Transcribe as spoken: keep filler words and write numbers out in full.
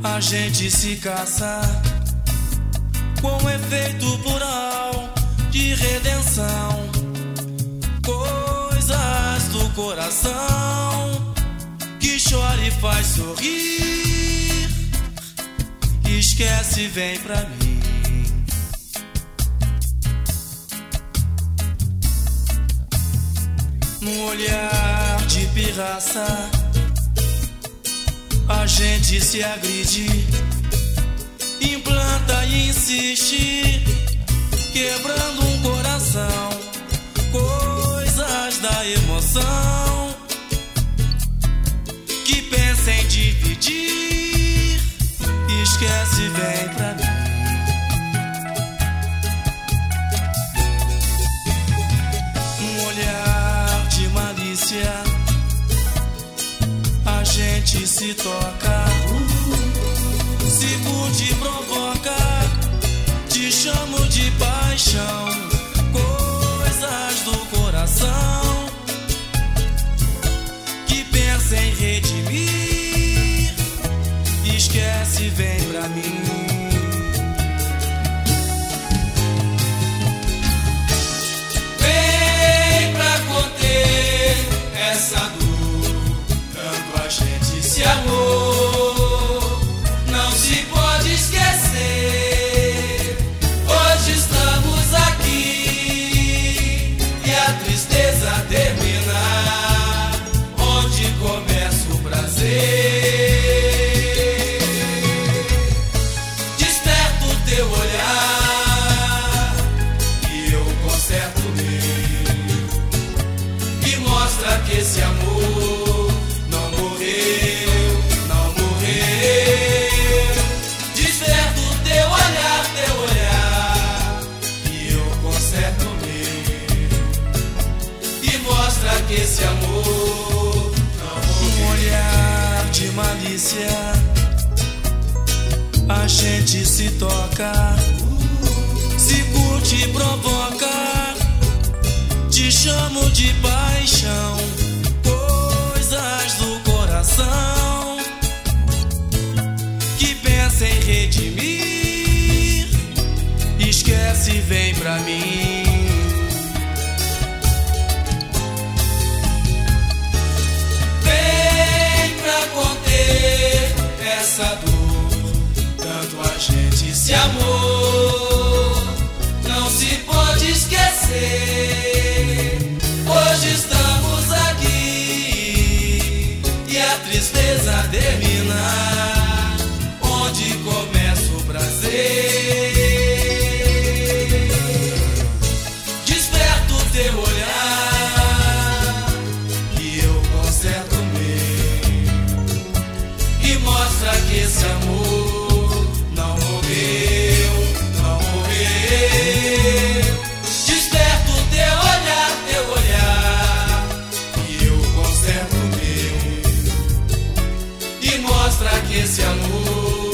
a gente se casa com efeito plural de redenção, coisas do coração que chora e faz sorrir. Esquece, vem pra mim. Num olhar de pirraça a gente se agride, implanta e insiste, quebrando um coração, coisas da emoção que pensa em dividir. Esquece, vem pra mim. Um olhar de malícia a gente se toca, se curte e provoca, te chamo de paixão, coisas do coração que pensa em redimir. Esquece, vem pra mim. Vem pra conter essa dor, tanto a gente se amou, não se pode esquecer. Hoje estamos aqui e a tristeza termina onde começa o prazer. Desperta o teu olhar e eu conserto o meu, e mostra que esse amor não morreu, não morreu. Desperta o teu olhar, teu olhar, e eu conserto o meu, e mostra que esse amor não Um morreu. olhar de malícia a gente se toca, se curte e provoca, te chamo de paixão, coisas do coração que pensa em redimir. Esquece, vem pra mim. Vem pra conter essa dor, tanto a gente se amou, não se pode esquecer. Hoje estamos aqui e a tristeza termina onde começa o prazer. Desperta o teu olhar e eu conserto o meu, e mostra que esse amor não morreu, não morreu. Desperta o teu olhar, teu olhar, e eu conserto o meu, e mostra que esse amor